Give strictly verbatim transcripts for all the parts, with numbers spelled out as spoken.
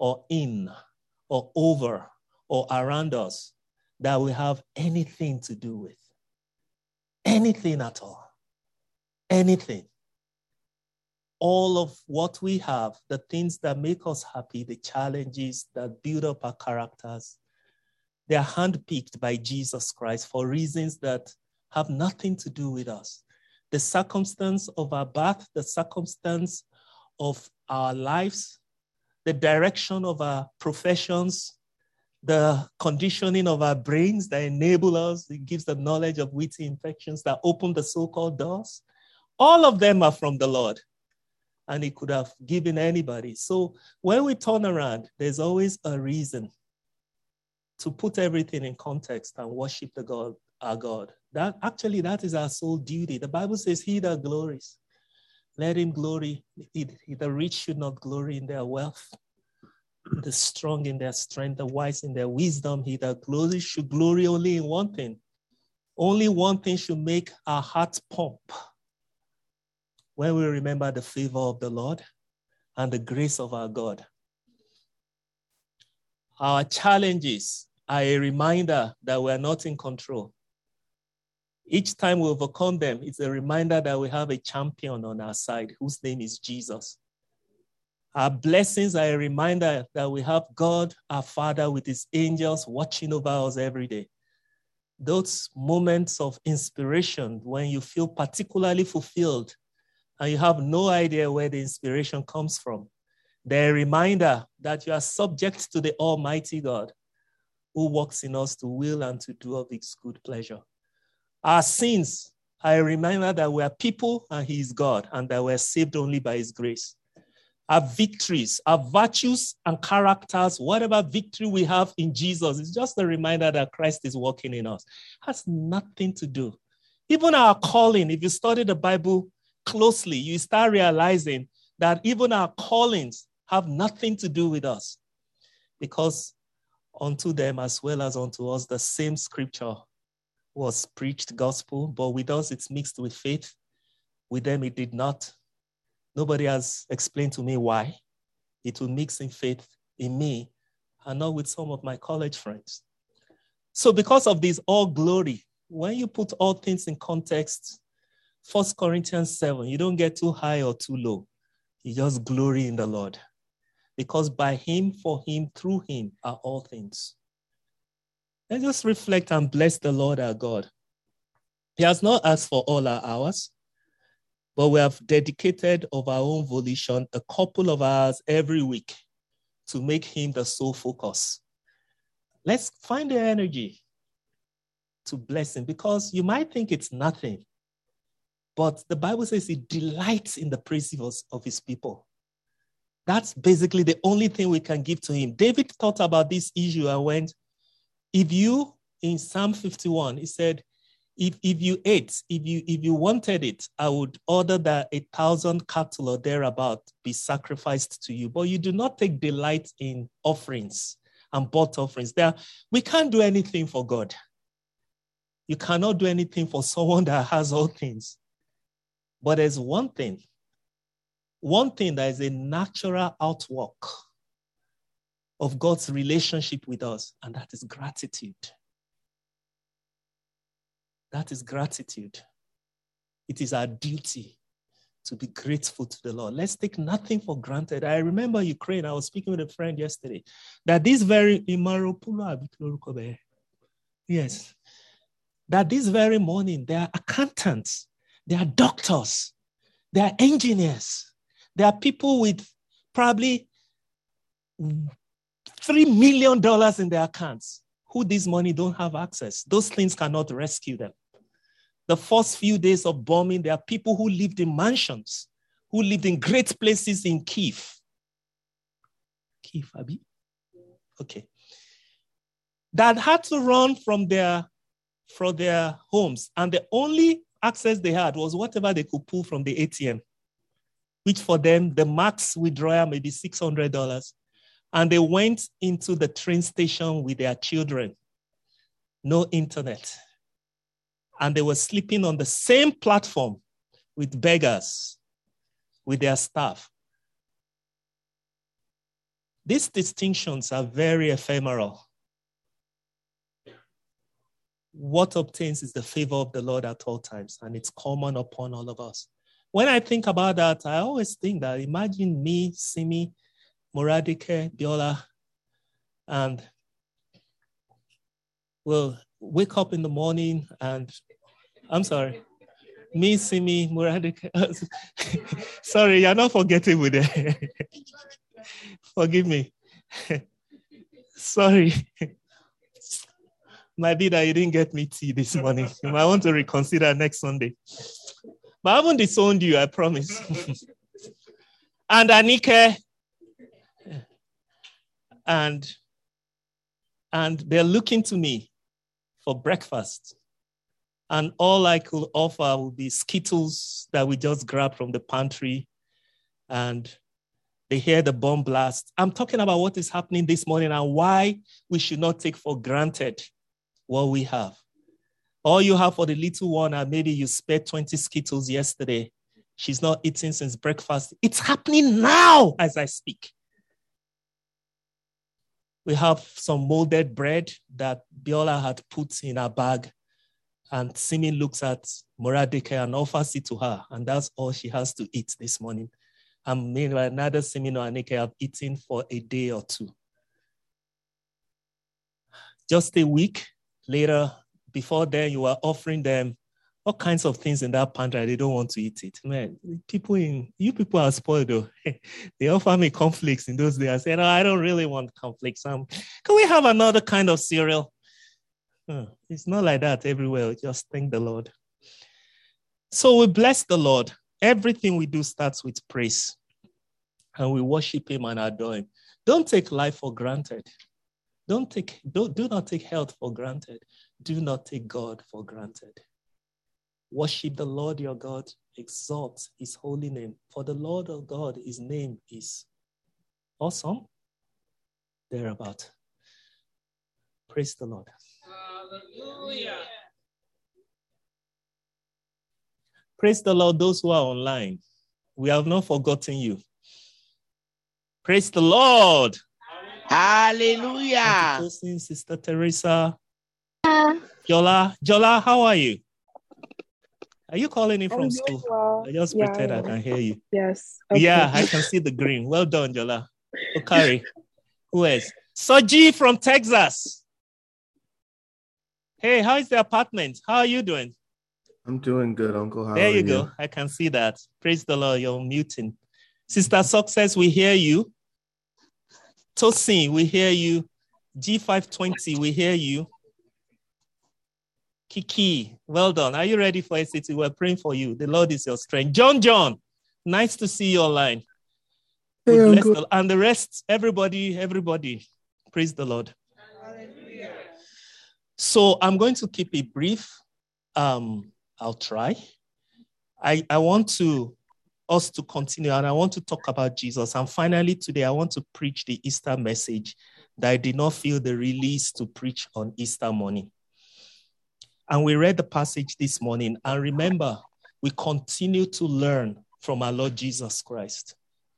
or in or over or around us that we have anything to do with. Anything at all. Anything. All of what we have, the things that make us happy, the challenges that build up our characters, they are handpicked by Jesus Christ for reasons that have nothing to do with us. The circumstance of our birth, the circumstance of our lives, the direction of our professions, the conditioning of our brains that enable us, it gives the knowledge of witty infections that open the so-called doors. All of them are from the Lord, and he could have given anybody. So when we turn around, there's always a reason to put everything in context and worship the God, our God. That actually, that is our sole duty. The Bible says, he that glories, let him glory. He, the rich should not glory in their wealth, the strong in their strength, the wise in their wisdom. He that glories should glory only in one thing. Only one thing should make our hearts pump. When we remember the favor of the Lord and the grace of our God. Our challenges are a reminder that we are not in control. Each time we overcome them, it's a reminder that we have a champion on our side whose name is Jesus. Our blessings are a reminder that we have God, our Father, with his angels watching over us every day. Those moments of inspiration when you feel particularly fulfilled and you have no idea where the inspiration comes from, they're a reminder that you are subject to the Almighty God who works in us to will and to do of his good pleasure. Our sins are a reminder that we are people and he is God and that we're saved only by his grace. Our victories, our virtues and characters, whatever victory we have in Jesus, is just a reminder that Christ is working in us. It has nothing to do. Even our calling, if you study the Bible closely, you start realizing that even our callings have nothing to do with us, because unto them as well as unto us the same scripture was preached, gospel, but with us it's mixed with faith. With them it did not. Nobody has explained to me why it will mix in faith in me and not with some of my college friends. So because of this all glory, when you put all things in context, First Corinthians seven, you don't get too high or too low. You just glory in the Lord. Because by him, for him, through him are all things. Let's just reflect and bless the Lord our God. He has not asked for all our hours, but we have dedicated of our own volition a couple of hours every week to make him the sole focus. Let's find the energy to bless him, because you might think it's nothing, but the Bible says he delights in the praises of his people. That's basically the only thing we can give to him. David thought about this issue and went, if you, in Psalm fifty-one, he said, if, if you ate, if you, if you wanted it, I would order that a thousand cattle or thereabout be sacrificed to you. But you do not take delight in offerings and burnt offerings. There, we can't do anything for God. You cannot do anything for someone that has all things. But there's one thing, one thing that is a natural outwork of God's relationship with us, and that is gratitude. That is gratitude. It is our duty to be grateful to the Lord. Let's take nothing for granted. I remember Ukraine, I was speaking with a friend yesterday, that this very, yes, that this very morning, there are accountants, there are doctors, there are engineers, there are people with probably three million dollars in their accounts who this money don't have access. Those things cannot rescue them. The first few days of bombing, there are people who lived in mansions, who lived in great places in Kyiv. Kyiv, Abi? Okay. That had to run from their, from their homes. And the only access they had was whatever they could pull from the A T M, which for them, the max withdrawal may be six hundred dollars. And they went into the train station with their children. No internet. And they were sleeping on the same platform with beggars, with their staff. These distinctions are very ephemeral. What obtains is the favor of the Lord at all times, and it's common upon all of us. When I think about that, I always think that imagine me, Simi, Moradike, Biola, and we'll wake up in the morning and, I'm sorry, me, Simi, Moradike. Sorry, you're not forgetting with it. Forgive me. Sorry. Might be that you didn't get me tea this morning. You might want to reconsider next Sunday. But I haven't disowned you, I promise. And Anike, and, and they're looking to me for breakfast. And all I could offer would be Skittles that we just grabbed from the pantry. And they hear the bomb blast. I'm talking about what is happening this morning and why we should not take for granted what we have. All you have for the little one, and maybe you spared twenty Skittles yesterday. She's not eating since breakfast. It's happening now as I speak. We have some molded bread that Biola had put in her bag, and Simi looks at Moradike and offers it to her, and that's all she has to eat this morning. And meanwhile, neither Simi nor Anike have eaten for a day or two. Just a week later, before then, you were offering them all kinds of things in that pantry. They don't want to eat it. Man, people in, you people are spoiled though. They offer me cornflakes in those days. I said, no, I don't really want cornflakes. Um, can we have another kind of cereal? Hmm, it's not like that everywhere. Just thank the Lord. So we bless the Lord. Everything we do starts with praise. And we worship him and adore him. Don't take life for granted. Don't take, don't, do not take health for granted. Do not take God for granted. Worship the Lord your God. Exalt his holy name. For the Lord of God, his name is awesome. Thereabout. Praise the Lord. Hallelujah. Praise the Lord, those who are online. We have not forgotten you. Praise the Lord. Hallelujah. Tosin, Sister Teresa. Uh, Jola, Jola, how are you? Are you calling in from school? Well. I just yeah, pretend I, I can hear you. Yes. Okay. Yeah, I can see the green. Well done, Jola. Okari. Who else? Soji from Texas. Hey, how is the apartment? How are you doing? I'm doing good, Uncle. How there you, you go. I can see that. Praise the Lord. You're muting. Sister Success, we hear you. Tosin, we hear you. G five twenty, we hear you. Kiki, well done. Are you ready for A C T? We're praying for you. The Lord is your strength. John, John, nice to see you online. Hey, bless Uncle. the, and the rest, everybody, everybody, praise the Lord. Hallelujah. So I'm going to keep it brief. Um, I'll try. I, I want to us to continue, and I want to talk about Jesus. And finally, today, I want to preach the Easter message that I did not feel the release to preach on Easter morning. And we read the passage this morning. And remember, we continue to learn from our Lord Jesus Christ.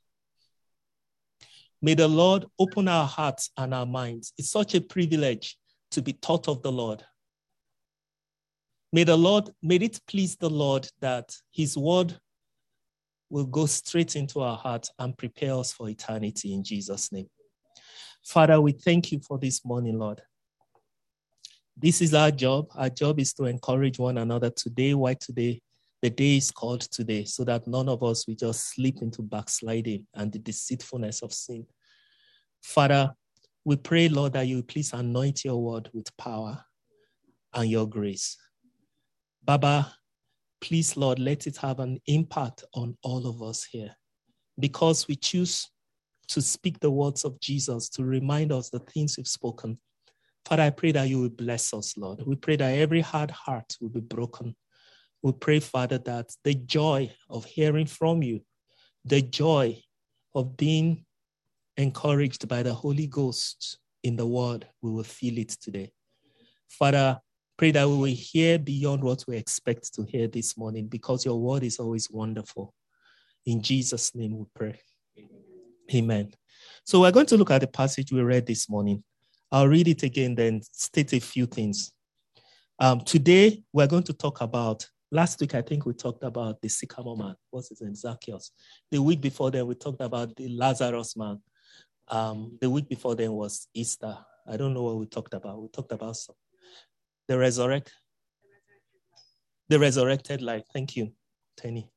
May the Lord open our hearts and our minds. It's such a privilege to be taught of the Lord. May the Lord, may it please the Lord that his word will go straight into our hearts and prepare us for eternity in Jesus' name. Father, we thank you for this morning, Lord. This is our job. Our job is to encourage one another today. Why today? The day is called today, so that none of us will just slip into backsliding and the deceitfulness of sin. Father, we pray, Lord, that you please anoint your word with power and your grace. Baba, please, Lord, let it have an impact on all of us here, because we choose to speak the words of Jesus to remind us the things we've spoken. Father, I pray that you will bless us, Lord. We pray that every hard heart will be broken. We pray, Father, that the joy of hearing from you, the joy of being encouraged by the Holy Ghost in the word, we will feel it today. Father, pray that we will hear beyond what we expect to hear this morning, because your word is always wonderful. In Jesus' name we pray. Amen. So we're going to look at the passage we read this morning. I'll read it again, then state a few things. Um, today, we're going to talk about, last week, I think we talked about the sycamore man. What's his name? Zacchaeus. The week before then, we talked about the Lazarus man. Um, the week before then was Easter. I don't know what we talked about. We talked about some. The resurrect. The resurrected life. Thank you, Tenny.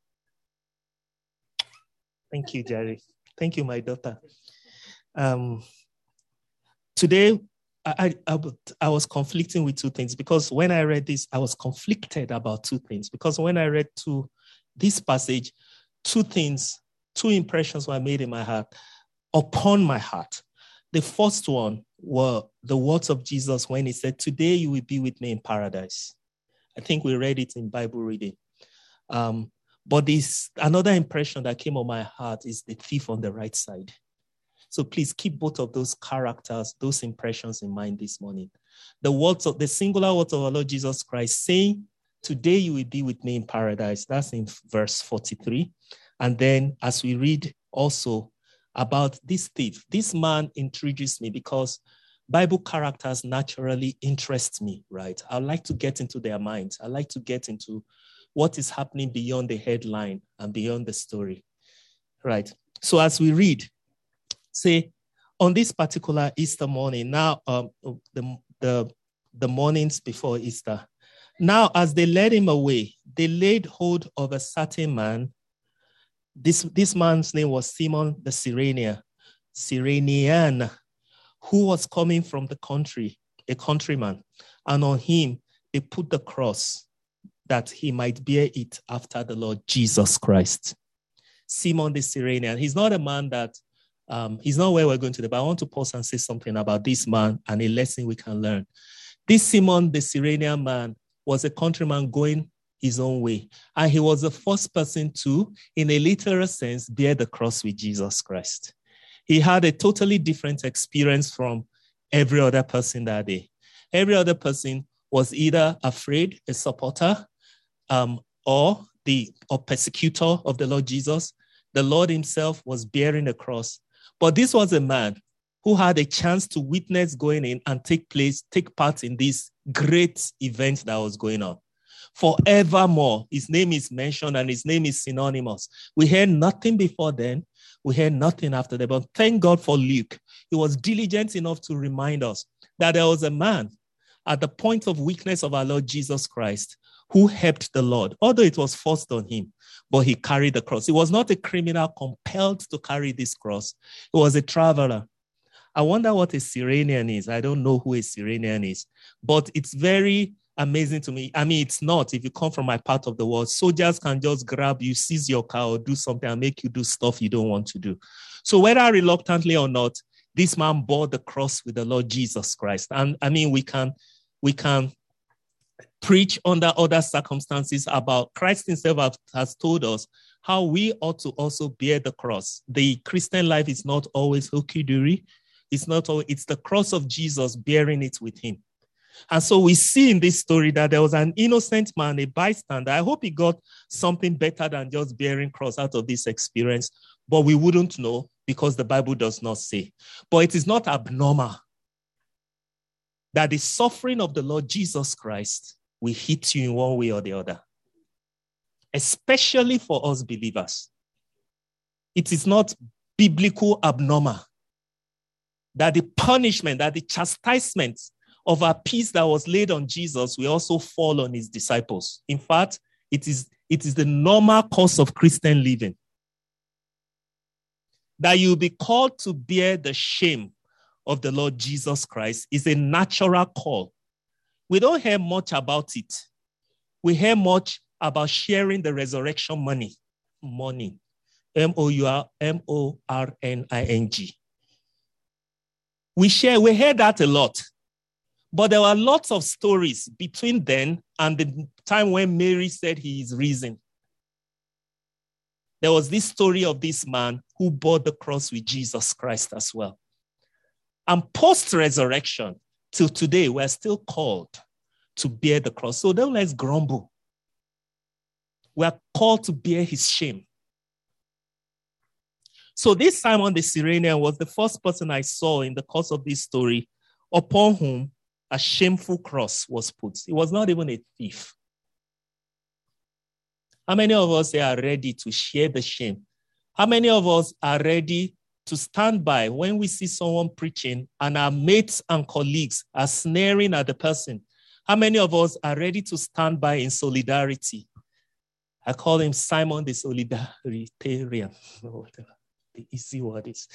Thank you, Jerry. Thank you, my daughter. Um, today, I, I, I was conflicting with two things because when I read this, I was conflicted about two things. Because when I read to this passage, two things, two impressions were made in my heart, upon my heart. The first one were the words of Jesus when he said, "Today you will be with me in paradise." I think we read it in Bible reading. Um, but this another impression that came on my heart is the thief on the right side. So please keep both of those characters, those impressions in mind this morning. The words of the singular words of our Lord Jesus Christ saying, "Today you will be with me in paradise." That's in verse forty-three. And then as we read also about this thief, this man intrigues me because Bible characters naturally interest me, right? I like to get into their minds. I like to get into what is happening beyond the headline and beyond the story, right? So as we read, say, on this particular Easter morning, now um, the, the, the mornings before Easter, now as they led him away, they laid hold of a certain man. This, this man's name was Simon the Cyrenian, Cyrenian, who was coming from the country, a countryman. And on him, they put the cross that he might bear it after the Lord Jesus Christ. Simon the Cyrenian. He's not a man that, um, he's not where we're going today, but I want to pause and say something about this man and a lesson we can learn. This Simon the Cyrenian man was a countryman going his own way. And he was the first person to, in a literal sense, bear the cross with Jesus Christ. He had a totally different experience from every other person that day. Every other person was either afraid, a supporter, um, or the or persecutor of the Lord Jesus. The Lord himself was bearing the cross. But this was a man who had a chance to witness going in and take place, take part in this great event that was going on. Forevermore, his name is mentioned and his name is synonymous. We heard nothing before then. We heard nothing after that. But thank God for Luke. He was diligent enough to remind us that there was a man at the point of weakness of our Lord Jesus Christ who helped the Lord, although it was forced on him, but he carried the cross. He was not a criminal compelled to carry this cross. He was a traveler. I wonder what a Cyrenian is. I don't know who a Cyrenian is, but it's very amazing to me. I mean, it's not. If you come from my part of the world, soldiers can just grab you, seize your car, or do something and make you do stuff you don't want to do. So whether reluctantly or not, this man bore the cross with the Lord Jesus Christ. And I mean, we can, we can preach under other circumstances about Christ himself has told us how we ought to also bear the cross. The Christian life is not always hokey-dory. It's not always, it's the cross of Jesus bearing it with him. And so we see in this story that there was an innocent man, a bystander. I hope he got something better than just bearing cross out of this experience, but we wouldn't know because the Bible does not say. But it is not abnormal that the suffering of the Lord Jesus Christ will hit you in one way or the other, especially for us believers. It is not biblical abnormal that the punishment, that the chastisement of our peace that was laid on Jesus will also fall on his disciples. In fact, it is, it is the normal course of Christian living. That you'll be called to bear the shame of the Lord Jesus Christ is a natural call. We don't hear much about it. We hear much about sharing the resurrection money. Money. M O U R M O R N I N G. We share, we hear that a lot. But there were lots of stories between then and the time when Mary said he is risen. There was this story of this man who bore the cross with Jesus Christ as well. And post-resurrection, till today, we're still called to bear the cross. So don't let's grumble. We are called to bear his shame. So this Simon the Cyrenian was the first person I saw in the course of this story upon whom a shameful cross was put. He was not even a thief. How many of us are ready to share the shame? How many of us are ready to stand by when we see someone preaching and our mates and colleagues are sneering at the person? How many of us are ready to stand by in solidarity? I call him Simon the Solidaritarian, or whatever the easy word is.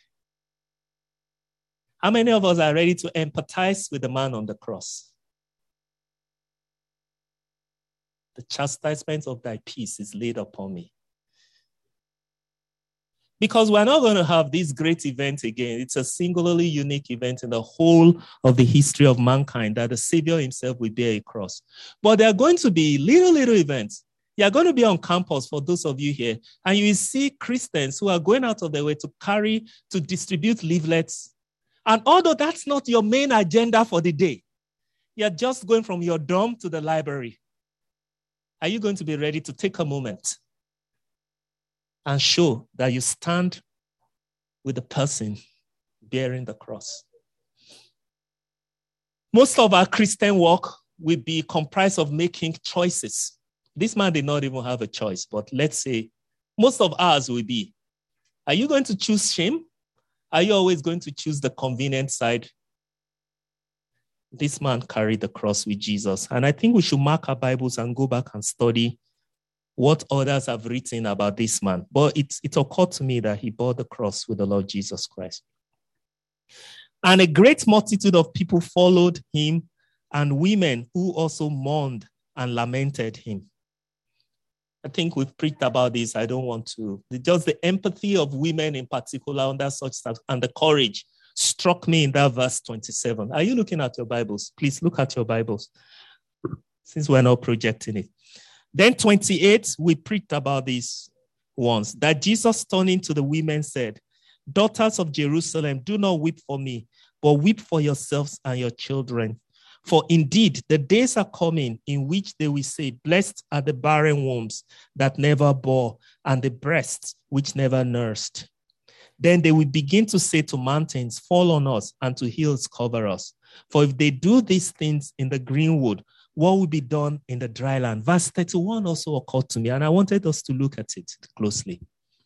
How many of us are ready to empathize with the man on the cross? The chastisement of thy peace is laid upon me. Because we're not going to have this great event again. It's a singularly unique event in the whole of the history of mankind that the Savior himself will bear a cross. But there are going to be little, little events. You are going to be on campus for those of you here, and you will see Christians who are going out of their way to carry, to distribute leaflets. And although that's not your main agenda for the day, you're just going from your dorm to the library. Are you going to be ready to take a moment and show that you stand with the person bearing the cross? Most of our Christian work will be comprised of making choices. This man did not even have a choice, but let's say most of ours will be, are you going to choose shame? Are you always going to choose the convenient side? This man carried the cross with Jesus. And I think we should mark our Bibles and go back and study what others have written about this man. But it, it occurred to me that he bore the cross with the Lord Jesus Christ. And a great multitude of people followed him, and women who also mourned and lamented him. I think we've preached about this. I don't want to. Just the empathy of women in particular under such stuff and the courage struck me in that verse twenty-seven. Are you looking at your Bibles? Please look at your Bibles, since we're not projecting it. Then twenty-eight, we preached about these ones, that Jesus turning to the women said, daughters of Jerusalem, do not weep for me, but weep for yourselves and your children. For indeed, the days are coming in which they will say, blessed are the barren wombs that never bore, and the breasts which never nursed. Then they will begin to say to mountains, fall on us, and to hills cover us. For if they do these things in the greenwood, what will be done in the dry land? Verse thirty-one also occurred to me, and I wanted us to look at it closely.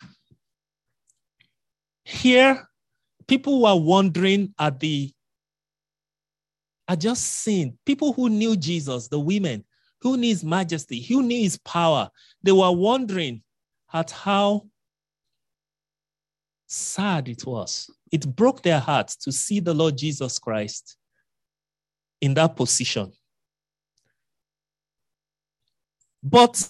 Here, people were wondering at the, are just seeing, people who knew Jesus, the women, who knew his majesty, who knew his power, they were wondering at how sad it was. It broke their hearts to see the Lord Jesus Christ in that position. But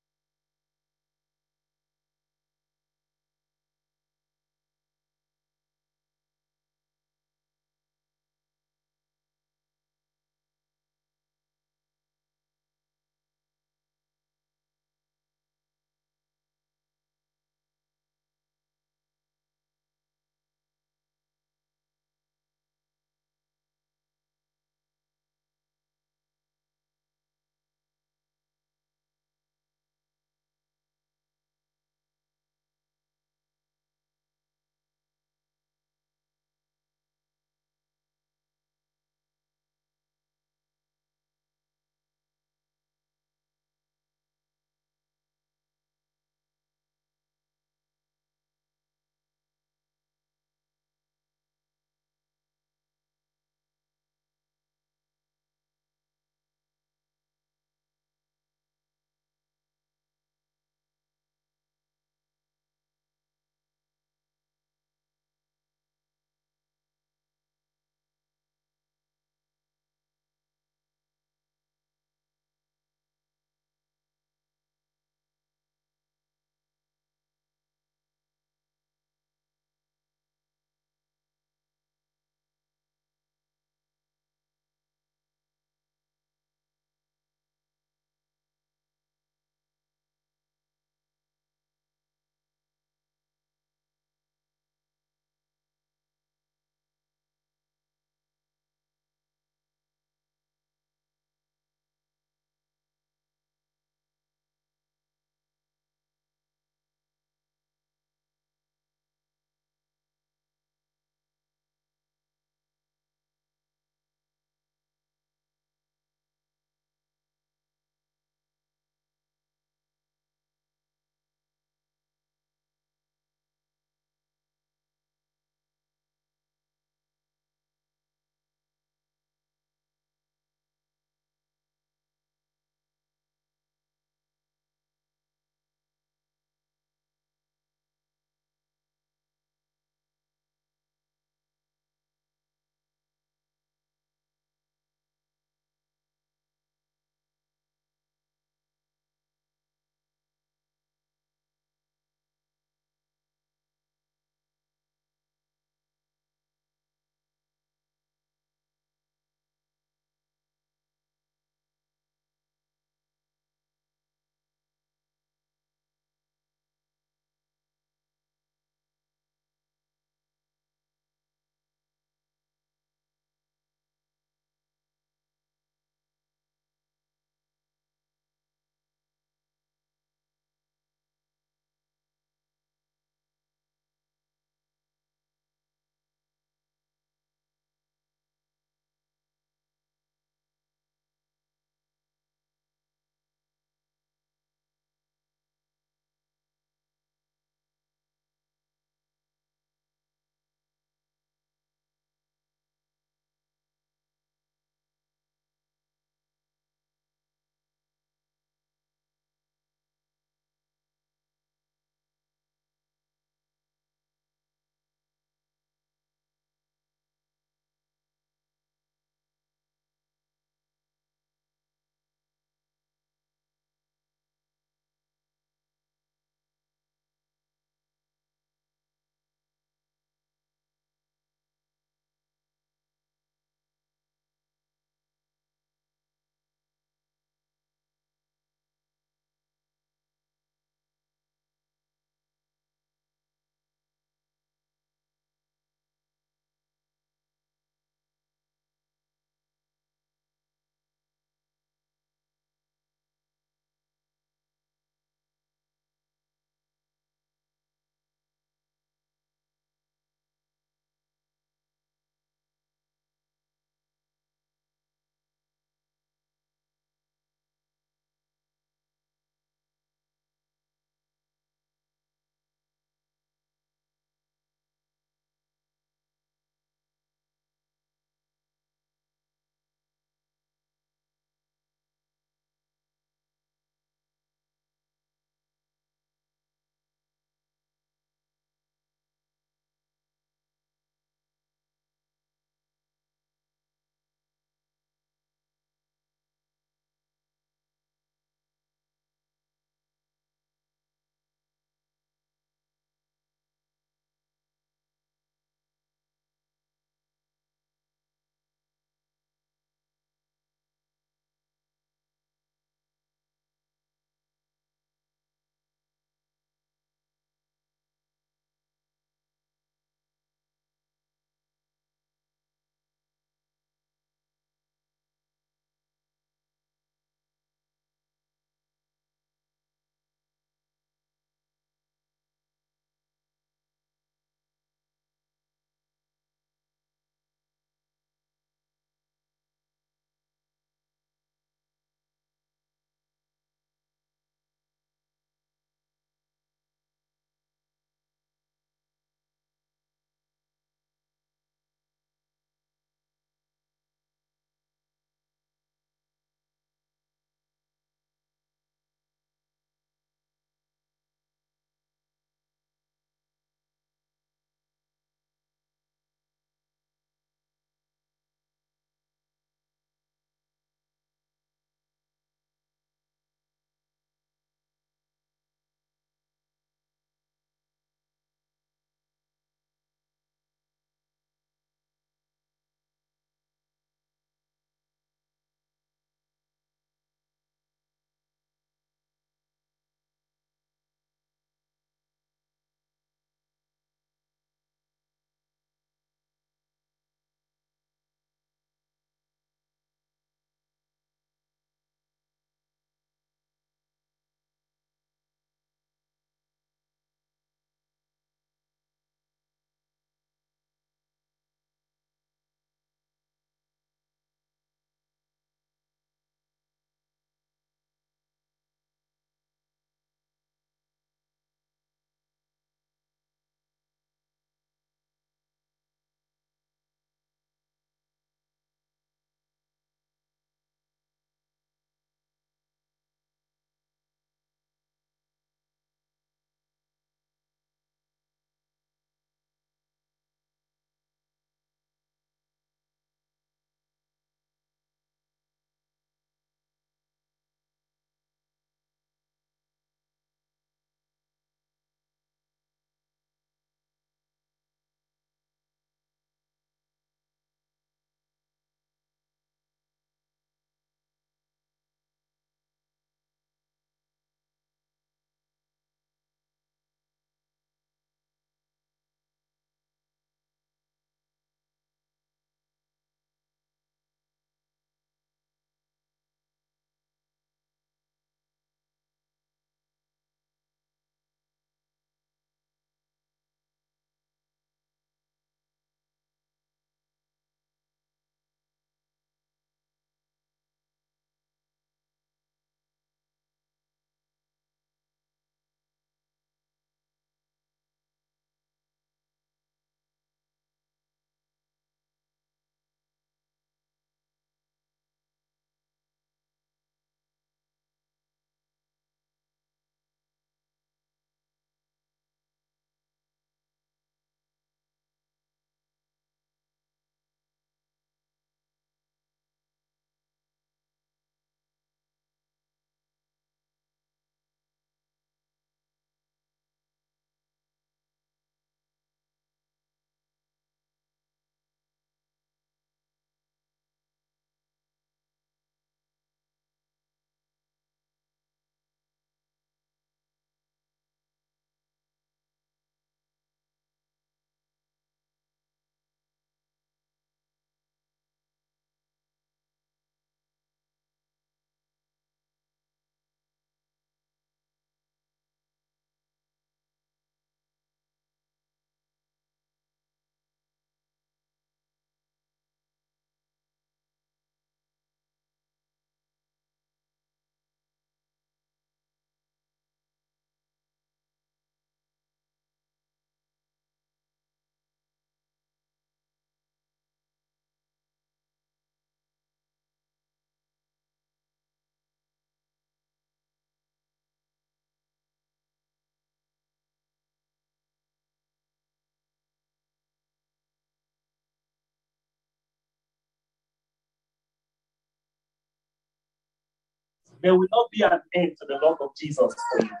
there will not be an end to the love of Jesus for you.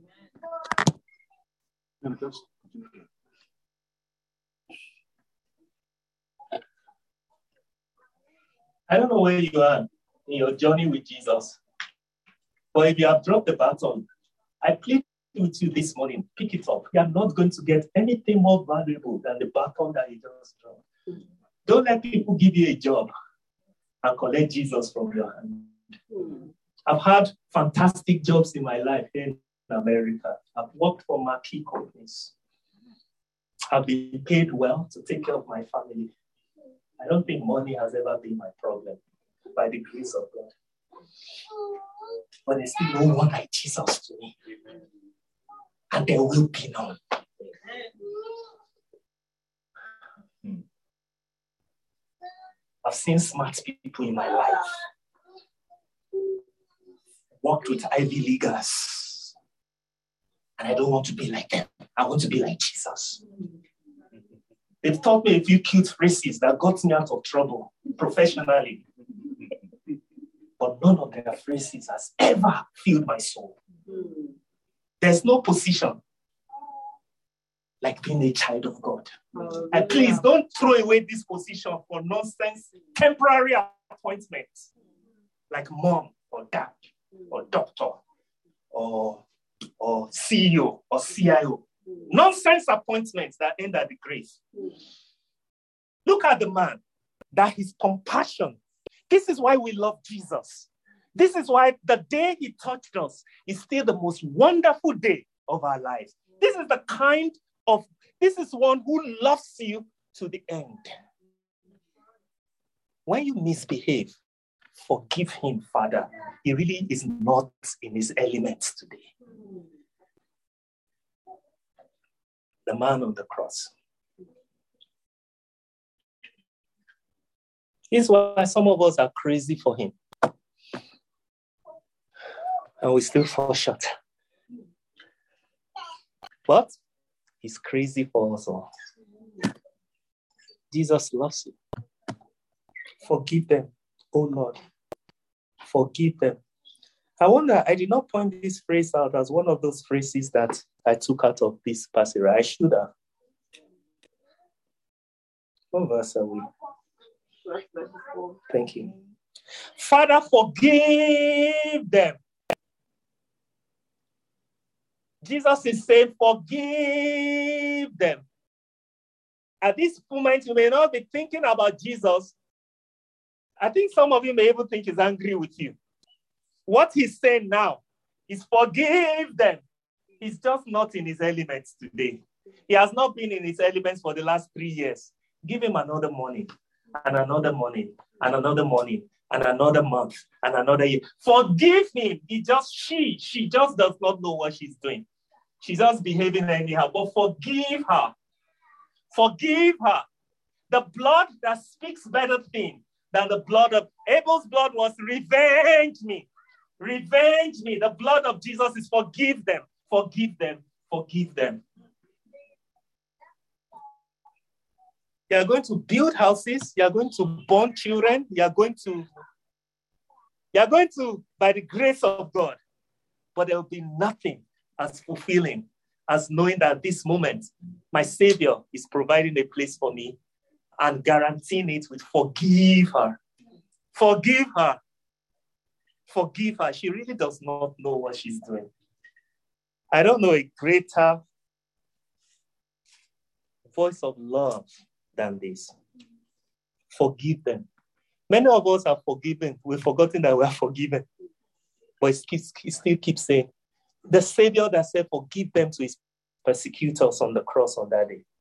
I don't know where you are in your journey with Jesus, but if you have dropped the baton, I plead with you this morning, pick it up. You are not going to get anything more valuable than the baton that you just dropped. Don't let people give you a job and collect Jesus from your hand. I've had fantastic jobs in my life here in America. I've worked for marquee companies. I've been paid well to take care of my family. I don't think money has ever been my problem, by the grace of God. But there's still no one like Jesus to me. And there will be none. Hmm. I've seen smart people in my life. Worked with Ivy Leaguers. And I don't want to be like them. I want to be like Jesus. They've taught me a few cute phrases that got me out of trouble professionally. But none of their phrases has ever filled my soul. There's no position like being a child of God. Oh, and please don't throw away this position for nonsense, temporary appointments like mom or dad or doctor or, or C E O or C I O. Nonsense appointments that end at the grave. Look at the man, that his compassion. This is why we love Jesus. This is why the day he touched us is still the most wonderful day of our lives. This is the kind of, this is one who loves you to the end. When you misbehave, forgive him, Father. He really is not in his elements today. The man on the cross. This is why some of us are crazy for him. And we still fall short. But he's crazy for us all. Jesus loves you. Forgive them, oh Lord. Forgive them. I wonder, I did not point this phrase out as one of those phrases that I took out of this passage. I should have. What verse are we? Thank you. Father, forgive them. Jesus is saying, forgive them. At this moment, you may not be thinking about Jesus. I think some of you may even think he's angry with you. What he's saying now is forgive them. He's just not in his elements today. He has not been in his elements for the last three years. Give him another morning, and another morning, and another morning, and another month, and another year. Forgive him. He just, she, she just does not know what she's doing. She's just behaving anyhow, but forgive her. Forgive her. The blood that speaks better things than the blood of Abel's blood was revenge me. Revenge me. The blood of Jesus is forgive them. Forgive them. Forgive them. You are going to build houses. You are going to born children. You are going to, you are going to, by the grace of God, but there will be nothing as fulfilling as knowing that this moment, my Savior is providing a place for me and guaranteeing it with forgive her. Forgive her. Forgive her. She really does not know what she's doing. I don't know a greater voice of love than this. Forgive them. Many of us are forgiven. We've forgotten that we are forgiven. But it still keeps saying, the Savior that said, forgive them to his persecutors on the cross on that day.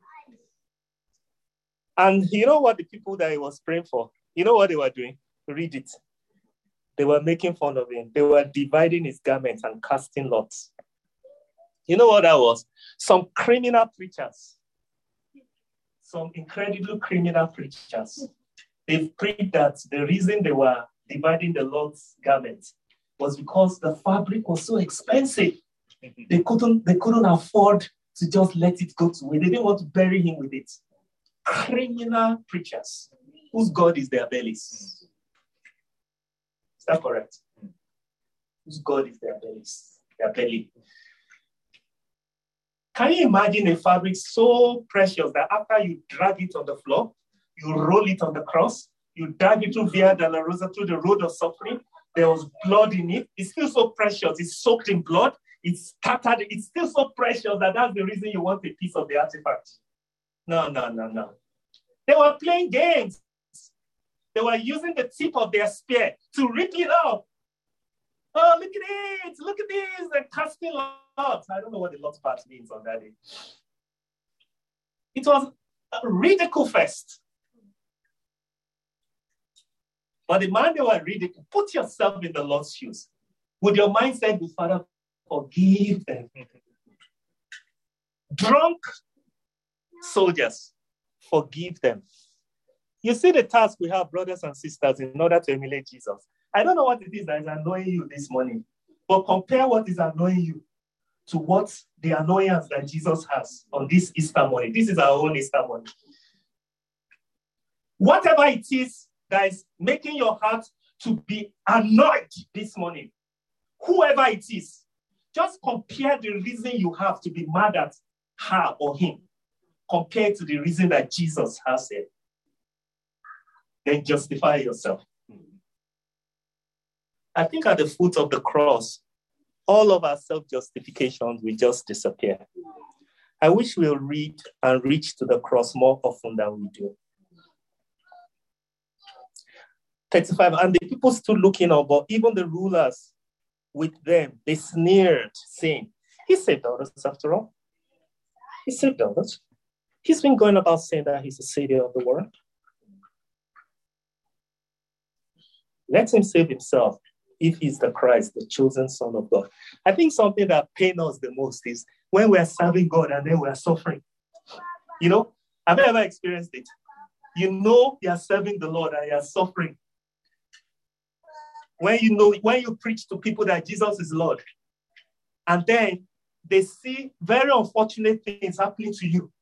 And you know what the people that he was praying for, you know what they were doing? Read it. They were making fun of him. They were dividing his garments and casting lots. You know what that was? Some criminal preachers. Some incredible criminal preachers. They've prayed that the reason they were dividing the Lord's garments was because the fabric was so expensive. They couldn't, they couldn't afford to just let it go to waste. They didn't want to bury him with it. Criminal preachers whose God is their bellies. Is that correct? whose God is their bellies, their belly. Can you imagine a fabric so precious that after you drag it on the floor, you roll it on the cross, you drag it through Via Dolorosa, through the road of suffering, there was blood in it. It's still so precious. It's soaked in blood. It's scattered. It's still so precious that that's the reason you want a piece of the artifact. No, no, no, no. They were playing games. They were using the tip of their spear to rip it off. Oh, look at it. Look at this. They're casting lots. I don't know what the lot part means on that day. It was a ridicule fest. But the man they were ridiculing, put yourself in the Lord's shoes. Would your mindset be, Father, forgive them? Drunk soldiers, forgive them. You see the task we have, brothers and sisters, in order to emulate Jesus. I don't know what it is that is annoying you this morning, but compare what is annoying you to what the annoyance that Jesus has on this Easter morning. This is our own Easter morning. Whatever it is that is making your heart to be annoyed this morning, whoever it is, just compare the reason you have to be mad at her or him compared to the reason that Jesus has it. Then justify yourself. I think at the foot of the cross, all of our self-justifications will just disappear. I wish we'll read and reach to the cross more often than we do. thirty-five, and the people stood looking on, but even the rulers with them, they sneered, saying, he saved others after all. He saved others. He's been going about saying that he's the savior of the world. Let him save himself if he's the Christ, the chosen Son of God. I think something that pains us the most is when we're serving God and then we're suffering. You know, have you ever experienced it? You know you're serving the Lord and you're suffering. When you know, when you preach to people that Jesus is Lord, and then they see very unfortunate things happening to you.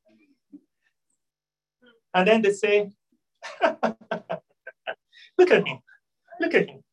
And then they say, look at him. Look at him.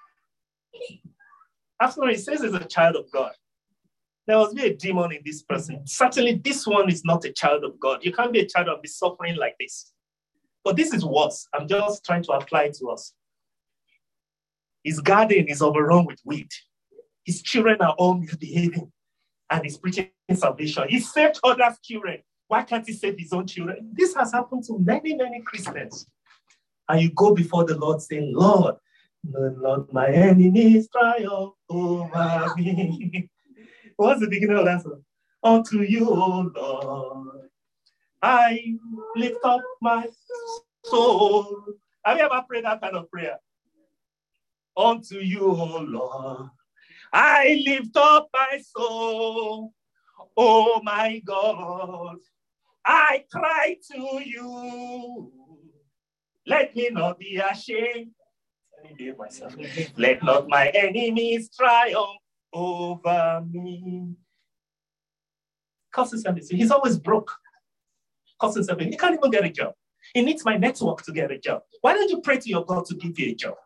After all, he says he's a child of God. There must be a demon in this person. Certainly, this one is not a child of God. You can't be a child of be suffering like this. But this is worse. I'm just trying to apply it to us. His garden is overrun with weed. His children are all misbehaving. And he's preaching salvation. He saved others' children. Why can't he save his own children? This has happened to many, many Christians. And you go before the Lord saying, Lord, Lord, my enemies triumph over me. What's the beginning of that song? Unto you, O Lord, I lift up my soul. Have you ever prayed that kind of prayer? Unto you, O Lord, I lift up my soul. Oh my God, I cry to you. Let me not be ashamed. Let me myself. Let not my enemies triumph over me. Cousin Seven, he's always broke. Cousin Seven, he can't even get a job. He needs my network to get a job. Why don't you pray to your God to give you a job?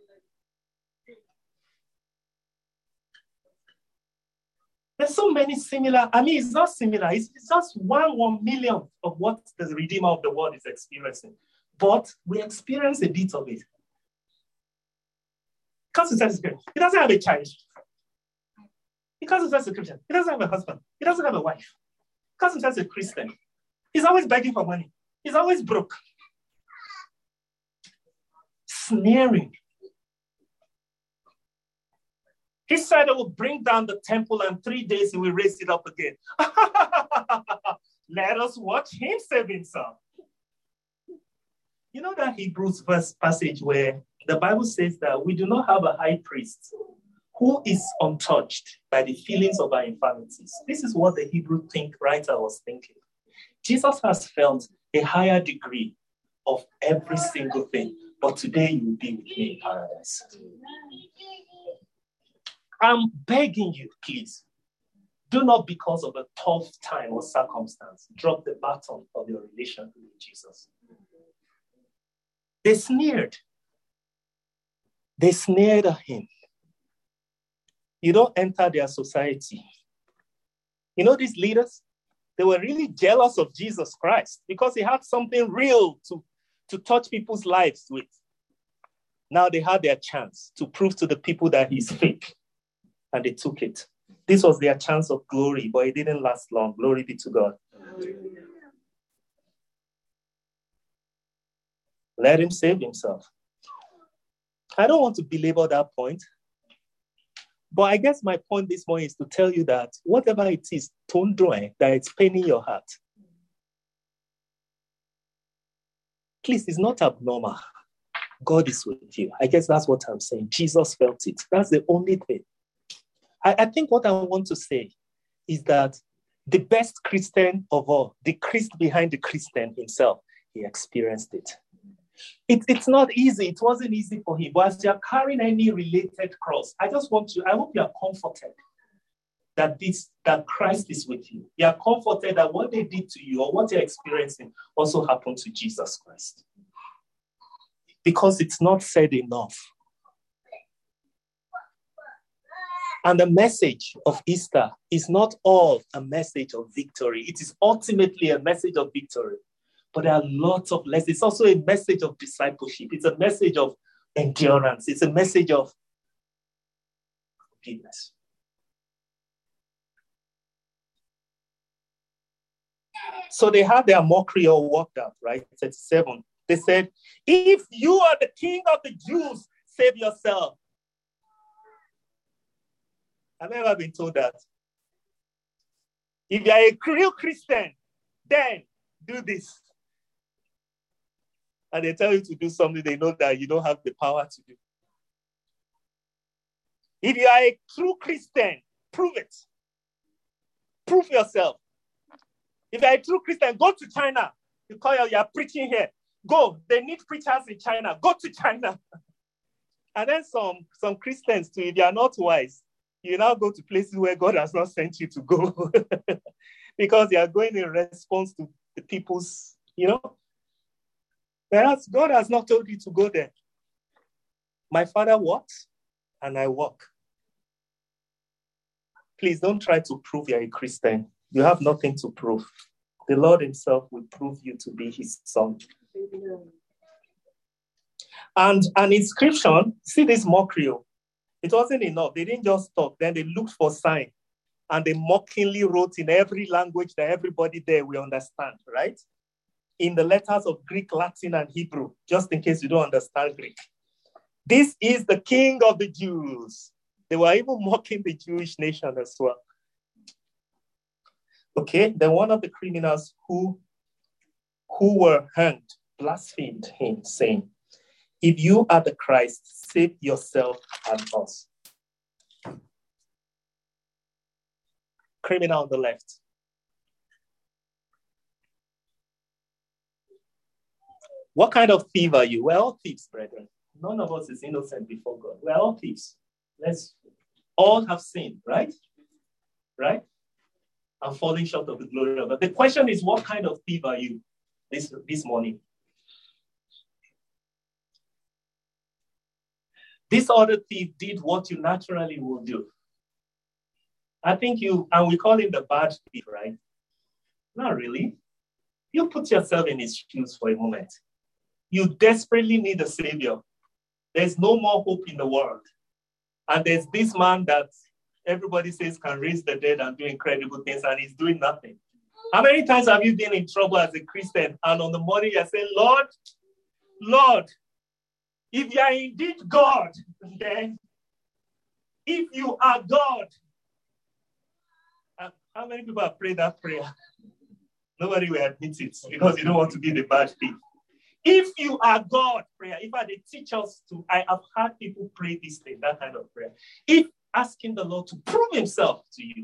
There's so many similar, I mean, it's not similar. It's, it's just one one millionth of what the Redeemer of the world is experiencing. But we experience a bit of it. Cousin says he doesn't have a child. He cousin says a Christian. He doesn't have a husband. He doesn't have a wife. Cousin says a Christian. He's always begging for money. He's always broke. Sneering. He said he will bring down the temple and three days he will raise it up again. Let us watch him save himself. You know that Hebrews verse passage where the Bible says that we do not have a high priest who is untouched by the feelings of our infirmities. This is what the Hebrew think writer was thinking. Jesus has felt a higher degree of every single thing, but today you will be with me in paradise. I'm begging you, please, do not because of a tough time or circumstance, drop the baton of your relationship with Jesus. They sneered. They sneered at him. You don't enter their society. You know these leaders? They were really jealous of Jesus Christ because he had something real to, to touch people's lives with. Now they had their chance to prove to the people that he's fake, and they took it. This was their chance of glory, but it didn't last long. Glory be to God. Let him save himself. I don't want to belabor that point, but I guess my point this morning is to tell you that whatever it is, tondroe, that it's paining your heart, please, it's not abnormal. God is with you. I guess that's what I'm saying. Jesus felt it. That's the only thing. I, I think what I want to say is that the best Christian of all, the Christ behind the Christian himself, he experienced it. It, it's not easy. It wasn't easy for him. But as you're carrying any related cross, I just want you, I hope you are comforted that this, that Christ is with you. You are comforted that what they did to you or what you're experiencing also happened to Jesus Christ. Because it's not said enough. And the message of Easter is not all a message of victory. It is ultimately a message of victory. But there are lots of lessons. It's also a message of discipleship. It's a message of endurance. It's a message of forgiveness. So they had their mockery all worked out, right? thirty-seven. They said, if you are the king of the Jews, save yourself. I've never been told that. If you are a real Christian, then do this. And they tell you to do something they know that you don't have the power to do. If you are a true Christian, prove it. Prove yourself. If you are a true Christian, go to China. You call you, you are preaching here. Go. They need preachers in China. Go to China. And then some, some Christians too, if you are not wise, you now go to places where God has not sent you to go. Because you are going in response to the people's, you know. Whereas God has not told you to go there. My Father walks and I walk. Please don't try to prove you're a Christian. You have nothing to prove. The Lord himself will prove you to be his son. And an inscription, see this mockery. It wasn't enough. They didn't just talk. Then they looked for sign. And they mockingly wrote in every language that everybody there will understand, right? In the letters of Greek, Latin, and Hebrew, just in case you don't understand Greek. This is the King of the Jews. They were even mocking the Jewish nation as well. Okay, then one of the criminals who, who were hanged blasphemed him, saying, if you are the Christ, save yourself and us. Criminal on the left. What kind of thief are you? We're all thieves, brethren. None of us is innocent before God. We're all thieves. Let's all have sinned, right? Right? And falling short of the glory of God. The question is, what kind of thief are you this, this morning? This other thief did what you naturally would do. I think you, and we call him the bad thief, right? Not really. You put yourself in his shoes for a moment. You desperately need a savior. There's no more hope in the world. And there's this man that everybody says can raise the dead and do incredible things, and he's doing nothing. How many times have you been in trouble as a Christian, and on the morning you're saying, Lord, Lord, if you are indeed God, then if you are God, how many people have prayed that prayer? Nobody will admit it because you don't want to be the bad thief. If you are God, prayer. If I they teach us to, I have heard people pray this thing, that kind of prayer. If asking the Lord to prove himself to you,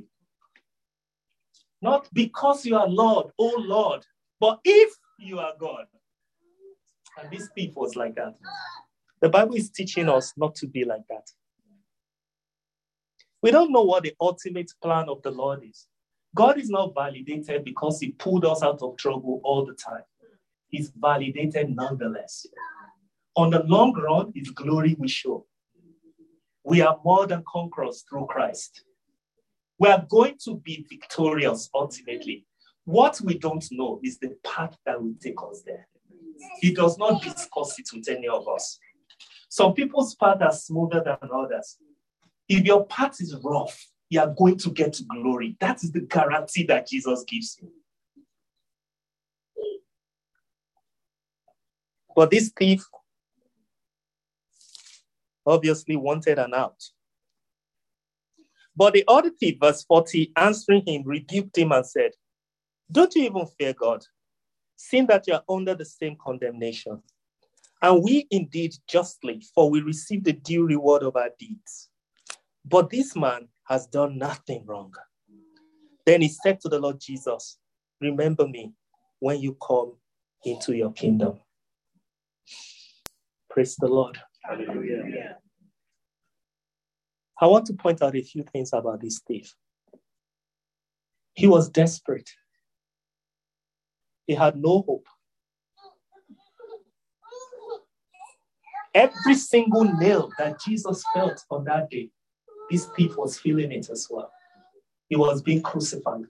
not because you are Lord, oh Lord, but if you are God. And this thief was like that. The Bible is teaching us not to be like that. We don't know what the ultimate plan of the Lord is. God is not validated because he pulled us out of trouble all the time. He's validated nonetheless. On the long run, his glory will show. We are more than conquerors through Christ. We are going to be victorious ultimately. What we don't know is the path that will take us there. He does not discuss it with any of us. Some people's path are smoother than others. If your path is rough, you are going to get to glory. That is the guarantee that Jesus gives you. But this thief obviously wanted an out. But the other thief, verse forty, answering him, rebuked him and said, don't you even fear God, seeing that you are under the same condemnation? And we indeed justly, for we receive the due reward of our deeds. But this man has done nothing wrong. Then he said to the Lord Jesus, remember me when you come into your kingdom. Praise the Lord. Hallelujah. I want to point out a few things about this thief. He was desperate. He had no hope. Every single nail that Jesus felt on that day, this thief was feeling it as well. He was being crucified.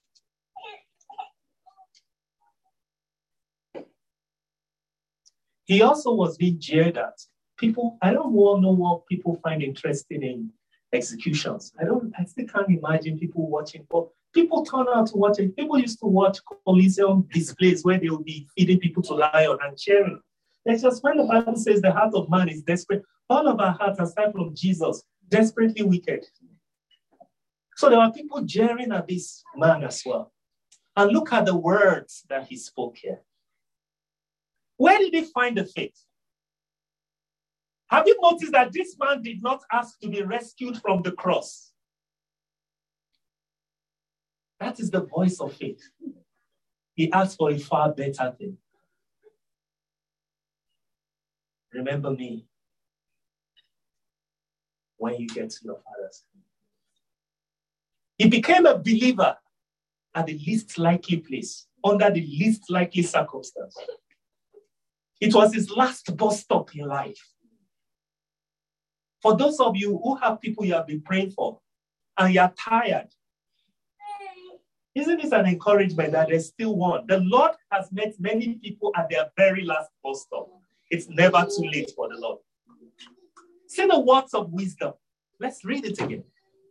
He also was being jeered at. People, I don't want to know what people find interesting in executions. I don't, I still can't imagine people watching, but people turn out to watch it. People used to watch Coliseum displays where they will be feeding people to lion and cheering. It's just when the Bible says the heart of man is desperate, all of our hearts, aside from Jesus, desperately wicked. So there were people jeering at this man as well. And look at the words that he spoke here. Where did he find the faith? Have you noticed that this man did not ask to be rescued from the cross? That is the voice of faith. He asked for a far better thing. Remember me when you get to your Father's kingdom. He became a believer at the least likely place, under the least likely circumstance. It was his last bus stop in life. For those of you who have people you have been praying for and you are tired, isn't this an encouragement that there's still one? The Lord has met many people at their very last bus stop. It's never too late for the Lord. See the words of wisdom. Let's read it again.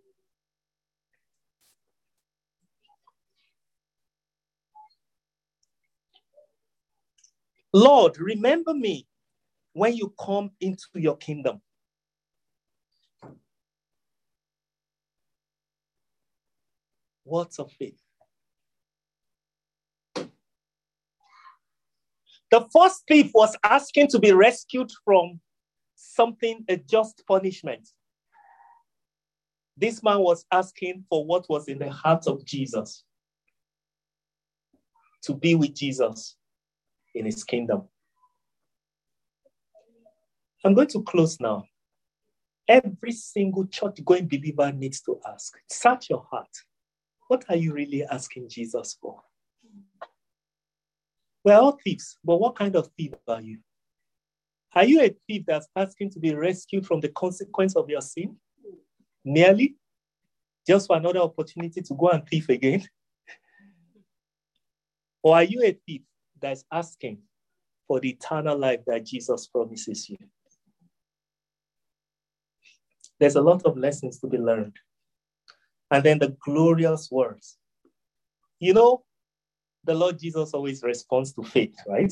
Lord, remember me when you come into your kingdom. Words of faith. The first thief was asking to be rescued from something, a just punishment. This man was asking for what was in the heart of Jesus, to be with Jesus in his kingdom. I'm going to close now. Every single church-going believer needs to ask, search your heart. What are you really asking Jesus for? We're all thieves, but what kind of thief are you? Are you a thief that's asking to be rescued from the consequence of your sin? Merely? Just for another opportunity to go and thief again? Or are you a thief that's asking for the eternal life that Jesus promises you? There's a lot of lessons to be learned. And then the glorious words. You know, the Lord Jesus always responds to faith, right?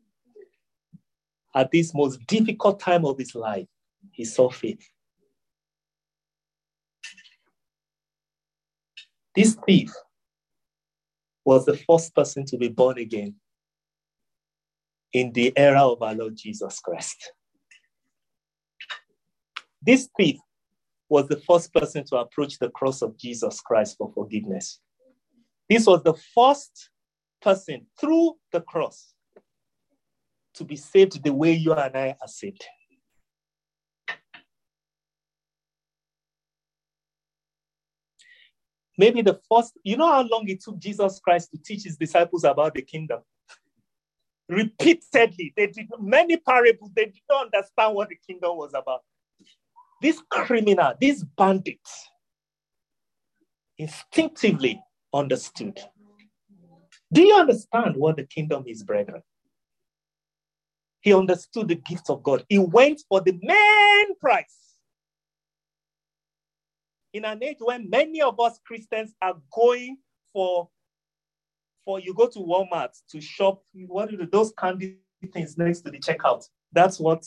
At this most difficult time of his life, he saw faith. This thief was the first person to be born again in the era of our Lord Jesus Christ. This thief was the first person to approach the cross of Jesus Christ for forgiveness. This was the first person through the cross to be saved the way you and I are saved. Maybe the first, you know how long it took Jesus Christ to teach his disciples about the kingdom? Repeatedly, they did many parables, they did not understand what the kingdom was about. this criminal, this bandit, instinctively understood. Do you understand what the kingdom is, brethren? He understood the gift of God. He went for the main price. In an age when many of us Christians are going for, for you go to Walmart to shop, what are those candy things next to the checkout? That's what.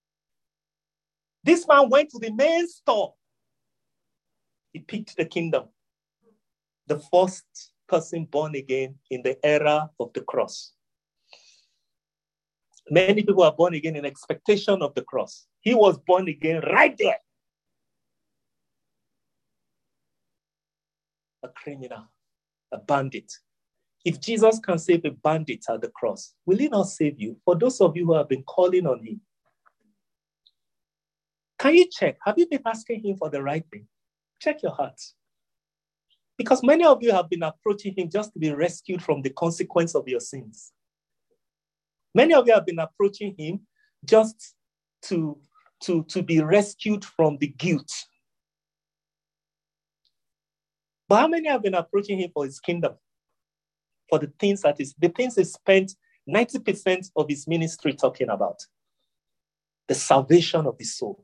This man went to the main store. He picked the kingdom. The first person born again in the era of the cross. Many people are born again in expectation of the cross. He was born again right there. A criminal, a bandit. If Jesus can save a bandit at the cross, will he not save you? For those of you who have been calling on him, can you check? Have you been asking him for the right thing? Check your heart. Because many of you have been approaching him just to be rescued from the consequence of your sins. Many of you have been approaching him just to, to, to be rescued from the guilt. But how many have been approaching him for his kingdom? For the things that is, the things he spent ninety percent of his ministry talking about. The salvation of the soul.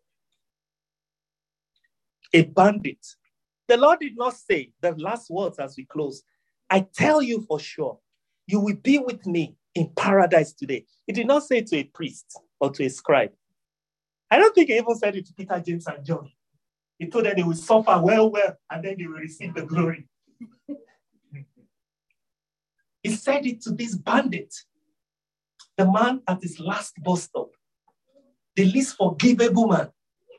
A bandit. The Lord did not say the last words as we close. I tell you for sure, you will be with me in paradise today. He did not say it to a priest or to a scribe. I don't think he even said it to Peter, James, and John. He told them they will suffer well, well, and then they will receive the glory. He said it to this bandit, the man at his last bus stop, the least forgivable man.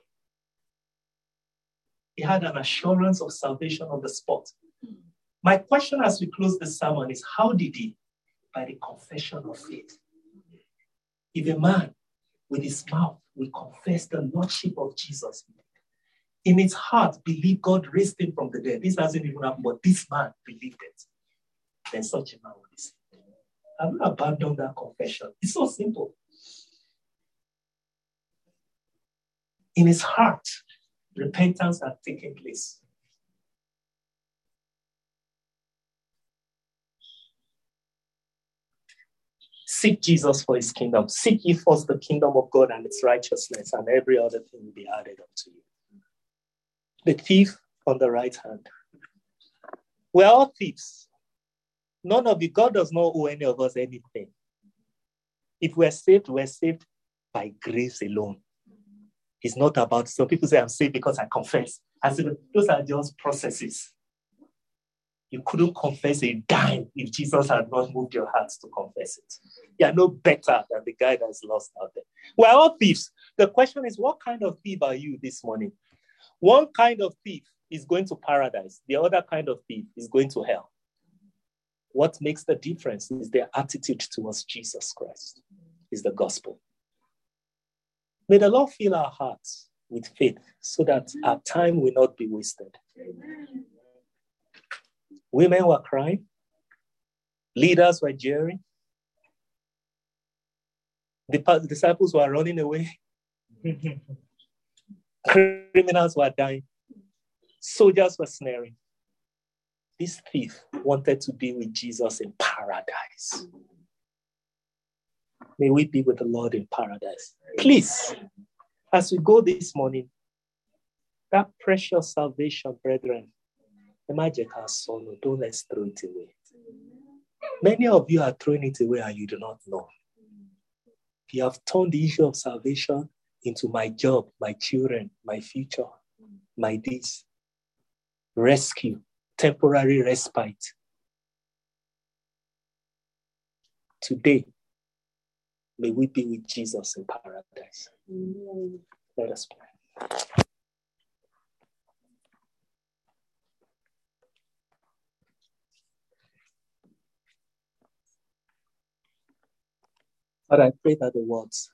He had an assurance of salvation on the spot. My question as we close the sermon is, how did he? By the confession of faith. If a man with his mouth will confess the lordship of Jesus, in his heart believe God raised him from the dead. This hasn't even happened, but this man believed it. Then such a man will be saved. I will abandon that confession. It's so simple. In his heart, repentance had taken place. Seek Jesus for his kingdom. Seek ye first the kingdom of God and its righteousness, and every other thing will be added unto you. The thief on the right hand. We're all thieves. None of you, God does not owe any of us anything. If we're saved, we're saved by grace alone. It's not about, some people say I'm saved because I confess. I said, those are just processes. You couldn't confess a dime if Jesus had not moved your heart to confess it. You are no better than the guy that's lost out there. We're all thieves. The question is, what kind of thief are you this morning? One kind of thief is going to paradise. The other kind of thief is going to hell. What makes the difference is their attitude towards Jesus Christ, is the gospel. May the Lord fill our hearts with faith so that our time will not be wasted. Amen. Women were crying. Leaders were jeering. The disciples were running away. Criminals were dying. Soldiers were snaring. This thief wanted to be with Jesus in paradise. May we be with the Lord in paradise. Please, as we go this morning, that precious salvation, brethren, don't let's throw it away. Many of you are throwing it away and you do not know. You have turned the issue of salvation into my job, my children, my future, my this. Rescue, temporary respite. Today, may we be with Jesus in paradise. Amen. Let us pray. But I pray that the words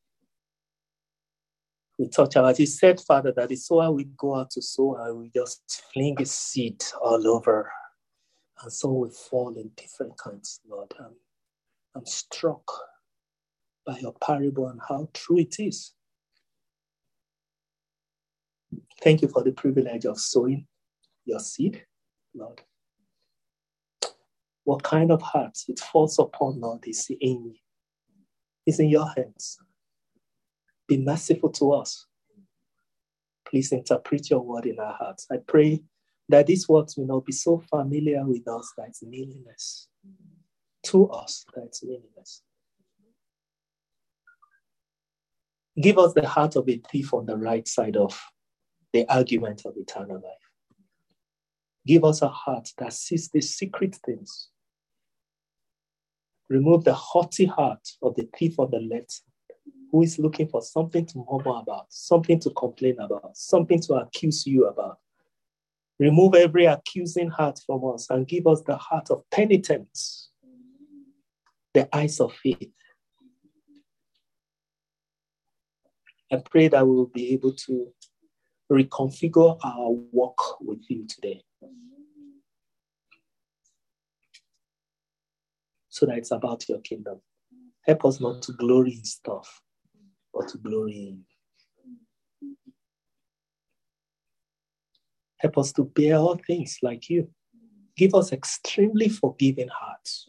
we touch our, he said, Father, that the sower we go out to sow and we just fling a seed all over. And so we fall in different kinds, Lord. I'm, I'm struck by your parable and how true it is. Thank you for the privilege of sowing your seed, Lord. What kind of heart it falls upon, Lord, is in, is in your hands. Be merciful to us. Please interpret your word in our hearts. I pray that these words will not be so familiar with us that it's meaningless. To us, that it's meaningless. Give us the heart of a thief on the right side of the argument of eternal life. Give us a heart that sees the secret things. Remove the haughty heart of the thief on the left side, who is looking for something to murmur about, something to complain about, something to accuse you about. Remove every accusing heart from us and give us the heart of penitence, the eyes of faith. I pray that we will be able to reconfigure our walk with you today, so that it's about your kingdom. Help us not to glory in stuff, but to glory in you. Help us to bear all things like you. Give us extremely forgiving hearts.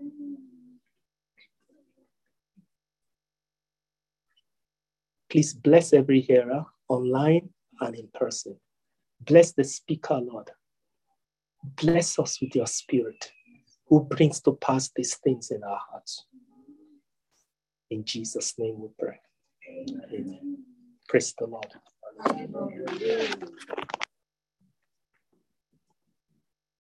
Please bless every hearer, online and in person. Bless the speaker, Lord. Bless us with your Spirit, who brings to pass these things in our hearts. In Jesus' name we pray. Amen. Praise the Lord.